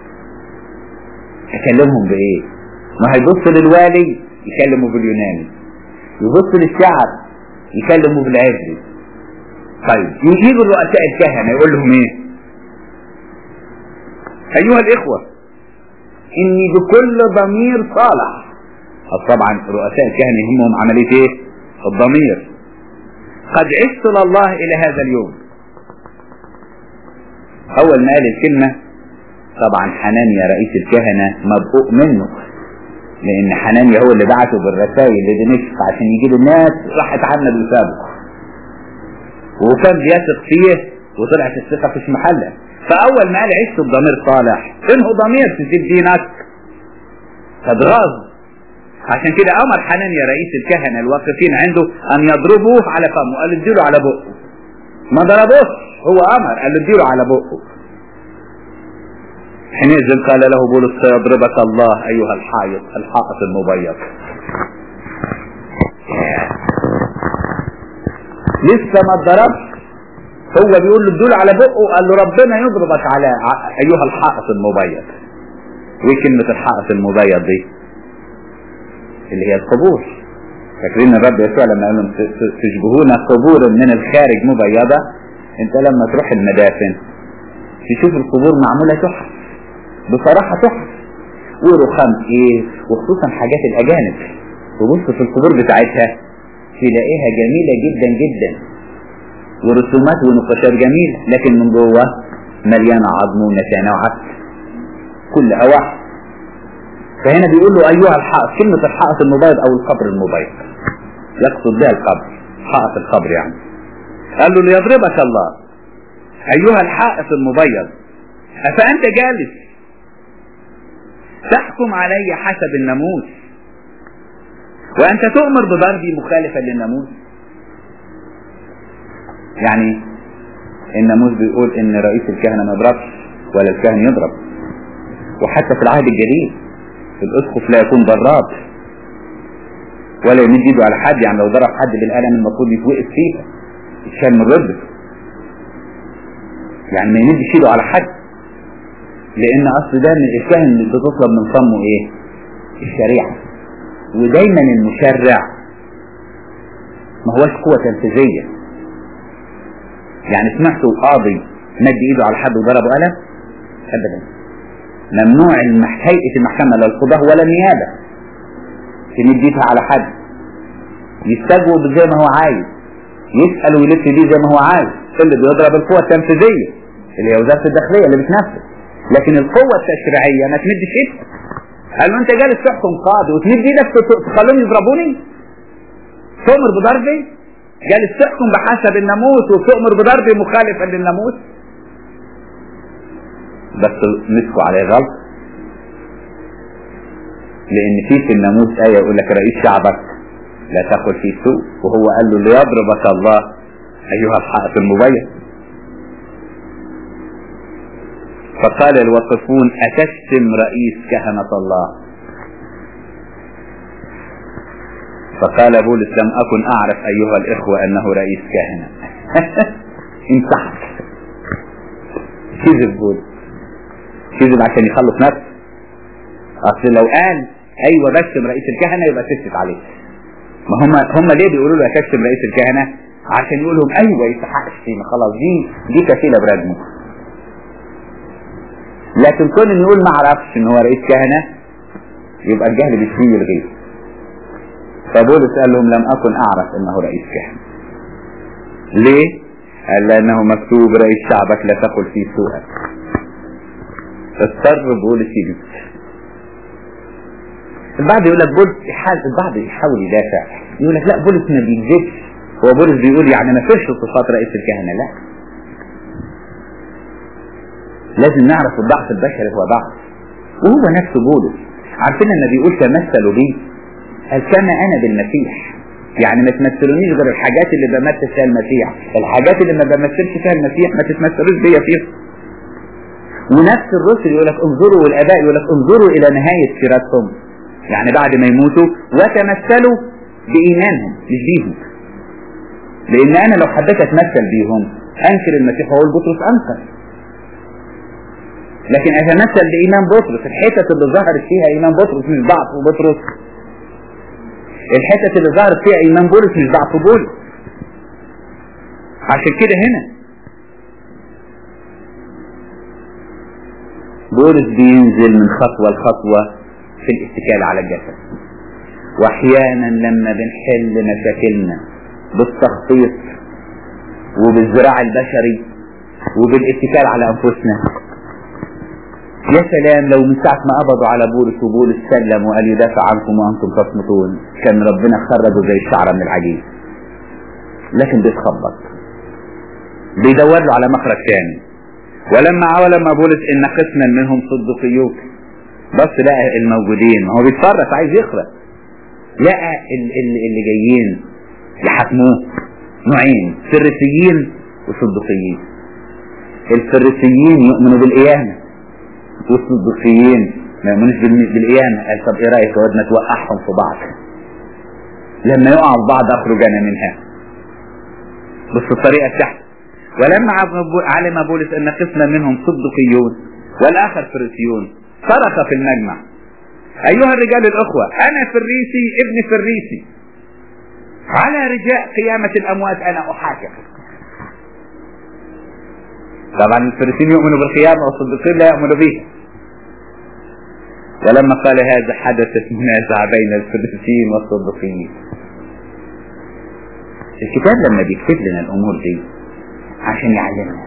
اكلمهم بايه؟ ما هيبص للوالي يكلمه باليوناني، يبص للشعب يكلمه بالعبري. طيب يجيبوا رؤساء الكهنة يقول لهم ايه؟ ايها الاخوة اني بكل ضمير صالح. طبعا رؤساء الكهنة يهمهم عملية ايه؟ الضمير. قد عشت لله الى هذا اليوم. اول ما قال الكلمة طبعا حنانيا رئيس الكهنة مبقوق منه، لان حنانيا هو اللي بعته بالرسائل لدمشق عشان يجيب الناس، راح اتعمد وسابه، وكان بيثق فيه وطلعت الثقة في محله. فاول ما قال عشت بضمير صالح، انه ضمير تزيد دينك قد غاظ. عشان كده امر حنانيا رئيس الكهنة الواقفين عنده ان يضربوه على فمه، قال اديله على بقه. ما ضربوش، هو امر قال اديله على بقه. حينئذ قال له بولس سيضربك الله ايها الحائط المبيض. لسه ما اتضربش، هو بيقول له اديله على بقه، قال له ربنا يضربك على ايها الحائط المبيض. وايه كلمة الحائط المبيض دي؟ اللي هي القبور. فاكرين الرب يسوع لما قال لهم تشبهون قبورا من الخارج مبيضة؟ انت لما تروح المدافن تشوف القبور معمولة تحف، بصراحة تحف ورخام ايه، وخصوصا حاجات الاجانب، وبص في القبور بتاعتها تلاقيها جميلة جدا جدا، ورسومات ونقاشات جميلة، لكن من جوه مليانة عظم ونتانة وعسل كلها واحد. فهنا بيقول له ايها الحائط. كلمة الحائط المبيض او القبر المبيض يقصد بها القبر، حائط القبر يعني. قال له ليضربك الله ايها الحائط المبيض، افانت جالس تحكم علي حسب الناموس وانت تؤمر بضربي مخالفا للناموس؟ يعني الناموس بيقول ان رئيس الكهنة ما يضربش ولا الكاهن يضرب، وحتى في العهد الجديد الاسقف لا يكون ضراب ولا يمد يده على حد. يعني لو ضرب حد بالقلم المفروض يتوقف فيها، يتشال من رده، يعني ما يمدش يده على حد، لان اصل ده من الكاهن اللي بتطلب من فمه ايه؟ الشريعة. ودايما المشرع ما هوش قوة تنفيذية. يعني سمعتوا قاضي مد ايده على حد وضربه قلم؟ ابدا. ممنوع هيئة المحكمة لا القضاء ولا النيابة تمد ايدها على حد، يستجوب زي ما هو عايز، يسأل ويلف بيه زي ما هو عايز. اللي بيضرب القوة التنفيذية اللي هي وزارة الداخلية اللي بتنفذ، لكن القوة التشريعية ما تمدش ايدها. قال له انت جالس تحكم قاضي وتمد ايدك تخلوني يضربوني؟ تؤمر بضربي؟ جالس تحكم بحسب الناموس وتؤمر بضربي مخالفا للناموس؟ بس مسكوا عليه غلط، لان في الناموس آية يقول لك رئيس شعبك لا تقل فيه سوء، وهو قال له ليضربك الله ايها الحائط المبين. فقال الواقفون اتشتم رئيس كهنة الله؟ فقال بولس لم اكن اعرف ايها الاخوة انه رئيس كهنة. انسحب. كذب بولس، كذب عشان يخلص نفسه. اصل لو قال ايوه بشتم رئيس الكهنة يبقى تثبت عليه. ما هم ليه بيقولوا له اتشتم رئيس الكهنة؟ عشان يقول لهم ايوه يستحق الشتيمة، خلاص دي كفيلة برجمه. لكن كون ان يقول ما اعرفش ان هو رئيس كهنة يبقى الجهل بيشفيه الغيب. فبولس قال لهم لم اكن اعرف انه رئيس كهنة. ليه؟ قال لانه مكتوب رئيس شعبك لا تقل فيه سوءا. فاضطر بولس يجيب. البعض يقول لك بولس البعض يحاول يدافع، يقول لك لا بولس ما بيكذبش، هو بولس بيقول يعني ما فيش صفات رئيس الكهنة. لا، لازم نعرف الضعف البشري هو ضعف، وهو نفسه بولس عارفين ان بيقول تمثلوا بي، قال كما انا بالمسيح، يعني ما تمثلونيش غير الحاجات اللي بمثل فيها المسيح، الحاجات اللي ما بمثلش فيها المسيح ما تتمثلوش بيا فيها. ونفس الرسل يقول لك انظروا، والاباء يقول لك انظروا الى نهاية سيرتهم، يعني بعد ما يموتوا وتمثلوا بايمانهم مش بيهم. لان انا لو حبيت اتمثل بيهم انكر المسيح، هو بطرس انكر، لكن اتمثل بايمان بطرس. الحتة اللي ظهرت فيها ايمان بطرس مش ضعف بطرس، الحتة اللي ظهرت فيها ايمان بولس مش ضعف بولس. عشان كده هنا بولس بينزل من خطوة لخطوة في الاتكال على الجسد، واحيانا لما بنحل مشاكلنا بالتخطيط وبالزراع البشري وبالاتكال على انفسنا، يا سلام لو من ساعة ما قبضوا على بولس وبولس سلم وقال يدافع عنكم وانتم تصمتون كان ربنا خرجه زي الشعرة من العجيز. لكن بيتخبط، بيدور له على مخرج ثاني. ولما بولس ان قسما منهم صدقيوك، بس لقى الموجودين، هو بيتصرف عايز يخرج، لقى اللي جايين يحاكموه نوعين، فريسيين وصدقيين. الفريسيين يؤمنوا بالقيامة والصدقيين ما يؤمنوش بالقيامة. قال طب ايه رايك ودنا توقعهم في بعض، لما يقعوا في بعض اخرجنا منها. بس الطريقة تحت. ولما علم بولس ان قسما منهم صدقيون والاخر فريسيون صرخ في المجمع ايها الرجال الاخوة انا فريسي ابن فريسي، على رجاء قيامة الاموات انا احاكم. طبعا الفريسيين يؤمنوا بالقيامة والصدقين لا يؤمنوا بها. ولما قال هذا حدثت منازعة بين الفريسيين والصدقين. الكتاب لما بيكتب لنا الامور دي عشان يعلمنا،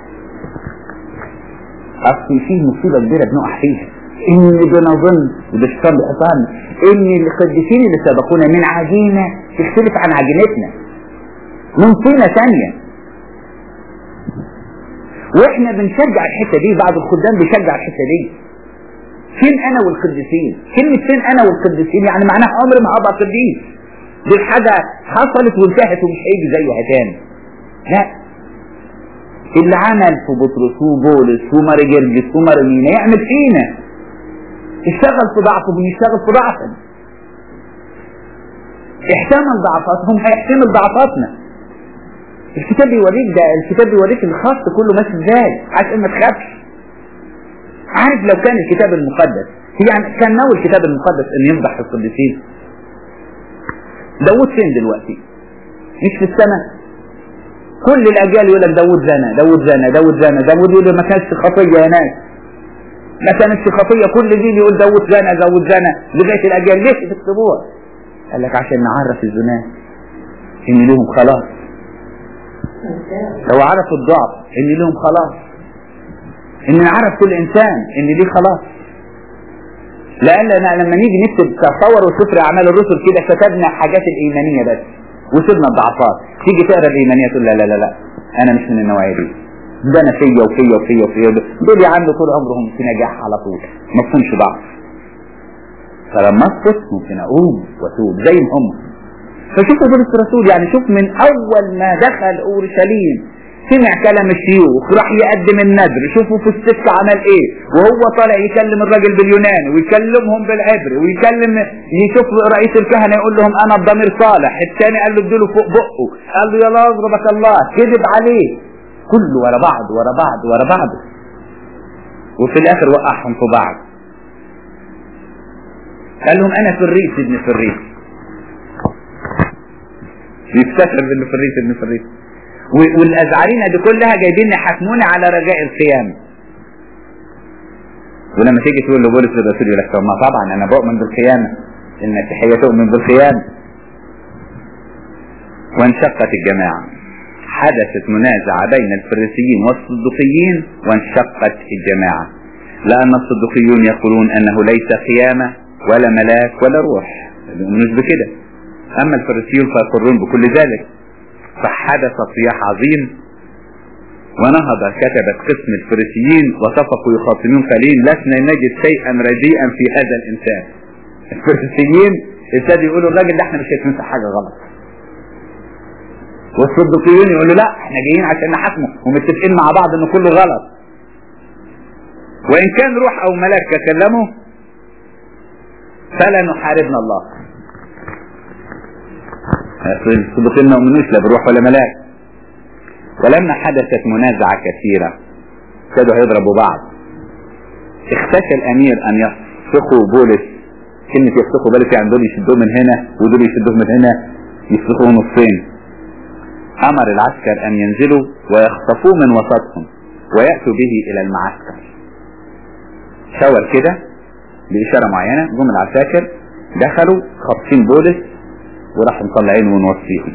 اصل فيه مصيبة كبيرة بنقع فيها، ان بنظن وبالشطان بحطان ان القديسين اللي سبقونا من عجينة تختلف عن عجينتنا من طينة ثانية، واحنا بنشجع الحتة دي، بعض الخدام بيشجع الحتة دي. فين انا والقديسين؟ كلمة فين انا والقديسين يعني معناها عمر ما ابقى قديس، دي حاجة حصلت وانتهت ومش هيجي زيها تاني. لا، اللي عمل في بطرس وبولس وماري جرجس ومارمينا يعمل فينا، اشتغل في ضعفهم يشتغل في ضعفهم، احتمل ضعفاتهم هيحتمل ضعفاتنا. الكتاب بيوريك ده، الكتاب بيوريك الخط كله ماشي ازاي عشان ما تخافش. عارف لو كان الكتاب المقدس يعني كان ناوي الكتاب المقدس ان يمدح القديسين، داود فين دلوقتي؟ مش في السماء؟ كل الاجيال يقول لك داود زنى داود زنى داود زنى، داود يقول ما كانش خطيه يا ناس، ما كانش خطيه، كل جيل يقول داود زنى داود زنى لغايه الاجيال. ليه تكتبوها؟ قال لك عشان نعرف الزناة ان لهم خلاص. لو عرفوا الضعف ان لهم خلاص، ان نعرف كل انسان ان ليه خلاص. لان لما نيجي نكتب تصور وسفر اعمال الرسل كده كتبنا حاجات الايمانيه بس وسيبنا الضعفات، تيجي تقرا الايمانيه تقول لا لا لا لا انا مش من النوعيه دي، ده انا فيا وفيا وفيا وفيا، دول يعملوا طول عمرهم في نجاح على طول ما فهمش ضعف. فلما اسقط ممكن اقوم واتوب زي ما هم. فشوفوا بولس الرسول يعني شوف من اول ما دخل اورشليم سمع كلام الشيوخ راح يقدم النذر، شوفوا في السكه عمل ايه وهو طالع يكلم الراجل باليوناني ويكلمهم بالعبري ويكلم يشوف رئيس الكهنه يقول لهم انا بضمير صالح، الثاني قال له اديله فوق بقه، قال له يلا اضربك الله، كذب عليه، كله ورا بعض ورا بعض ورا بعض، وفي الاخر وقعهم في بعض. قال لهم انا فريس ابن فريس، يفتكر انه فريس ابن فريس، والازعرينه دي كلها جايبين يحاكموني على رجاء القيامه. ولما تيجي تقول لبولس الرسول يقول لك طب ما طبعا انا بؤمن بالقيامه، المسيحيه تؤمن بالقيامه. وانشقت الجماعه، حدثت منازعه بين الفريسيين والصدوقيين وانشقت الجماعه، لان الصدوقيون يقولون انه ليس قيامه ولا ملاك ولا روح، مش بكده، اما الفريسيون فيقرون بكل ذلك. فحدث صياح عظيم، ونهض كتبت قسم الفريسيين وصفقوا يخاصمون قائلين لسنا نجد شيئا رديئا في هذا الانسان. الفريسيين ابتدوا يقولوا الراجل ده احنا مش شايفين في حاجه غلط، والصدوقيون يقولوا لا احنا جايين عشان نحاكمه ومتفقين مع بعض ان كله غلط، وان كان روح او ملاك تكلموا فلا نحاربنا الله. الصدوقيين ما يؤمنوش لا بروح ولا ملاك. ولما حدثت منازعة كثيرة ابتدوا يضربوا بعض، اختشى الامير ان يفسخوا بولس، كلمة يفسخوا بولس يعني دول يشدوه من هنا ودول يشدوه من هنا، يفسخوه نصين. امر العسكر ان ينزلوا ويخطفوه من وسطهم ويأتوا به الى المعسكر. شاور كده بإشارة معينة، جم العساكر دخلوا خاطفين بولس وراحوا مطلعين ونوصيهم.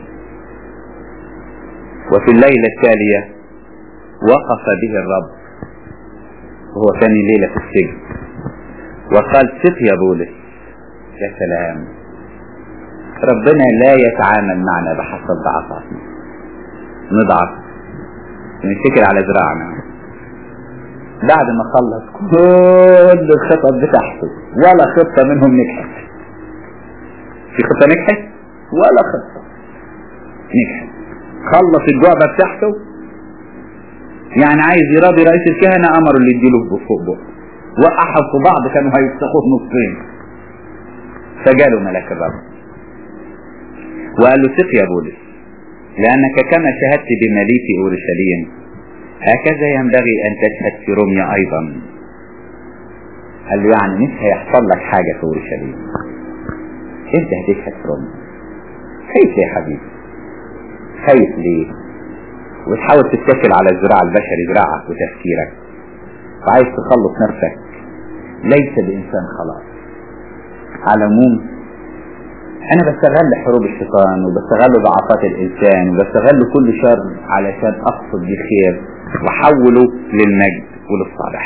وفي الليلة التالية وقف به الرب وهو ثاني ليلة في السجن وقال ثق يا بولس. يا سلام، ربنا لا يتعامل معنا بحسب ضعفاتنا، نضعف ونتكل على ذراعنا. بعد ما خلص كل الخطط بتاعته ولا خطة منهم نجحت. في خطة نجحت ولا خطة نجحت. خلص الجعبة بتاعته، يعني عايز يراضي رئيس الكهنة، امروا اللي يديله فوق بقه، وقعهم في بعض كانوا هيفتحوه نصين. فجاله ملاك الرب وقال له ثق يا بولس لانك كما شهدت بملي في اورشليم هكذا ينبغي ان تشهد في روميا ايضا. قال له يعني مش هيحصل لك حاجة في اورشليم، انت هتشهد في روميا. خايف ليه يا حبيبي؟ خايف ليه؟ وتحاول تتكل على الذراع البشري، ذراعك وتفكيرك، وعايز تخلص نفسك. ليس بإنسان خلاص. على العموم انا بستغل حروب الشيطان وبستغل ضعفات الانسان وبستغل كل شر علشان اقصد بخير واحوله للمجد وللصالح.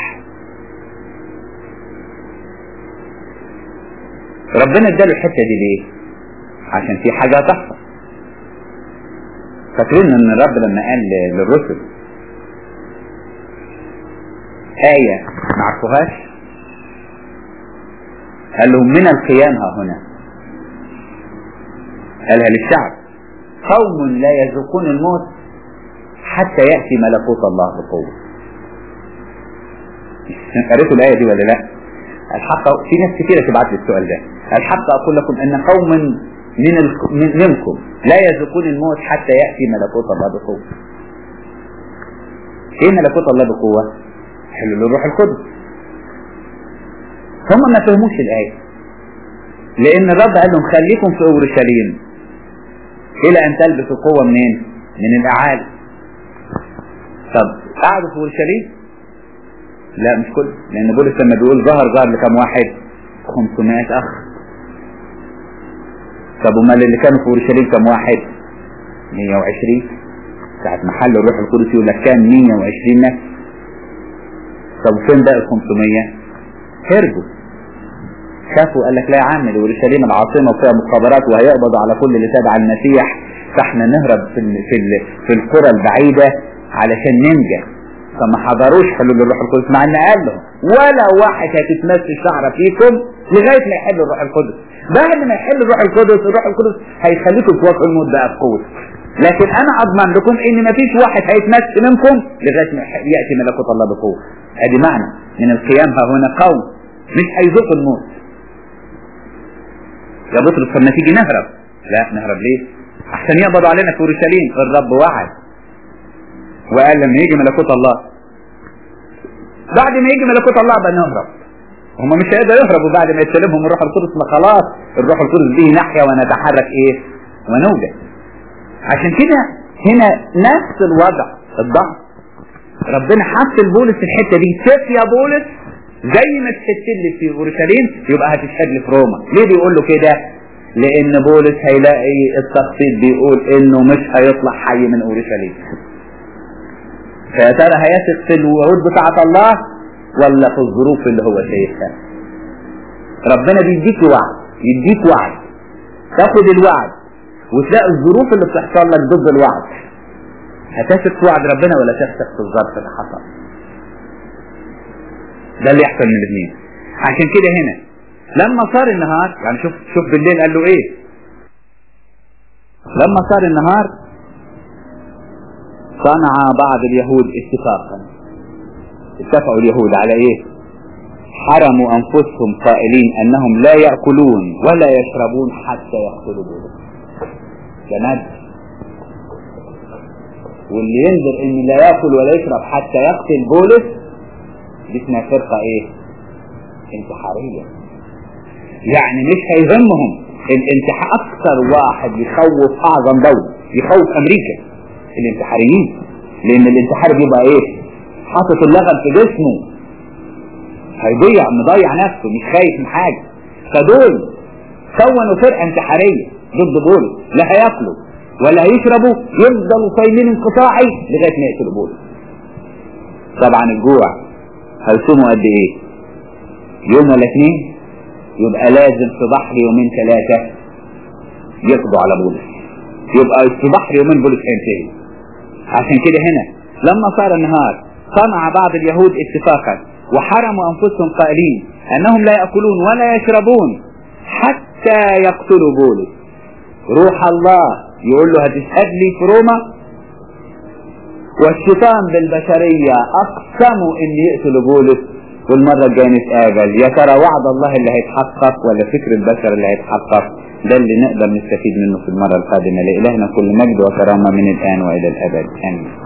ربنا اداله الحته دي ليه؟ عشان في حاجه تحصل. فاكرين ان الرب لما قال للرسل آية ما عرفوهاش، قال لهم من القيامة هنا، قالها للشعب قوم لا يذوقون الموت حتى يأتي ملكوت الله بقوة. قريتوا الآية دي ولا لا؟ الحق في ناس كثيرة تبعت لي السؤال ده. الحق أقول لكم أن قوم منكم لا يذوقون الموت حتى يأتي ملكوت الله بقوة. ايه ملكوت الله بقوة؟ حلو الروح القدس. هم ما فهموش الآية، لأن الرب قال لهم خليكم في أورشليم إلى أن تلبسوا قوة منين؟ من الأعالي. طب قعدوا في أورشليم؟ لا مش كله، لأن بولس لما بيقول ظهر لكم واحد 500 أخ. طب امال اللي كانوا في اورشليم كم واحد؟ 120. ساعة محل الروح القدس يقول لك كان 120 نفس. طب فين بقى ال 500؟ هربوا خافوا، قال لك لا يا عم دي اورشليم العاصمه وفيها مخابرات وهيقبضوا على كل اللي تابع المسيح، فاحنا نهرب في القرى البعيده علشان ننجح. فما حضروش حلول الروح القدس، مع ان قال لهم ولا واحد هتتمس شعره فيكم لغايه ما يحل الروح القدس. بعد ما يحل الروح القدس، الروح القدس هيخليكم توافقوا الموت بقى بقوه. لكن انا اضمن لكم ان ما فيش واحد هيتمس منكم لغايه ما ياتي ملكوت الله بقوه. ادي معنى من القيام ها هنا قوم مش هيذوقوا الموت. يا بطرس لما تيجي نهرب، لا نهرب ليه؟ عشان يقبضوا علينا في اورشليم. الرب وعد وقال لما يجي ملكوت الله، بعد ما يجي ملكوت الله بقى نهرب. هم مش هيقدروا يهربوا بعد ما يستلمهم الروح القدس، ما خلاص الروح القدس به نحيا ونتحرك ايه؟ ونوجد. عشان كده هنا نفس الوضع الضعف. ربنا حط لبولس الحته دي، سيف يا بولس زي ما تشهد لي في اورشليم يبقى هتشهد لي في روما. ليه بيقول له كده؟ لان بولس هيلاقي التخطيط بيقول انه مش هيطلع حي من اورشليم. فيا ترى هيثق في الوعود بتاعت الله ولا في الظروف اللي هو شايفها؟ ربنا بيديك وعد، يديك وعد تاخد الوعد وتلاقي الظروف اللي بتحصل لك ضد الوعد. هتثق في وعد ربنا ولا تثق في الظرف اللي حصل؟ ده اللي يحصل من الاثنين. عشان كده هنا لما صار النهار، يعني شوف بالليل قال له ايه؟ لما صار النهار صنع بعض اليهود اتفقوا اليهود على ايه؟ حرموا انفسهم قائلين انهم لا يأكلون ولا يشربون حتى يقتلوا بولس. ده ندب. واللي ينذر ان لا يأكل ولا يشرب حتى يقتل بولس دي اسمها فرقة ايه؟ انتحارية. يعني مش هيهمهم الانتحار. اكثر واحد يخوف اعظم دولة، يخوف امريكا الانتحاريين، لان الانتحار بيبقى ايه؟ حاطط اللغم في جسمه، مضيع نفسه، مش خايف من حاجة. فدول كونوا فرقة انتحارية ضد بولس، لا هياكلوا ولا هيشربوا، يفضلوا صايمين انقطاعي لغاية ما يقتلوا بولس. طبعا الجوع هيصوموا قد ايه؟ يوم ولا اثنين؟ يبقى لازم في بحر يومين 3 يقضوا على بولس، يبقى في بحر يومين بولس هينتهي. عشان كده هنا لما صار النهار صنع بعض اليهود اتفاقا وحرموا انفسهم قائلين انهم لا يأكلون ولا يشربون حتى يقتلوا بولس. روح الله يقول له هتشهد لي في روما، والشيطان بالبشرية اقسموا ان يقتلوا بولس. والمرة الجاية نتقابل، يا ترى وعد الله اللي هيتحقق ولا فكر البشر اللي هيتحقق؟ ده اللي نقدر نستفيد منه في المرة القادمة. لإلهنا كل مجد وكرامة من الآن وإلى الأبد، آمين.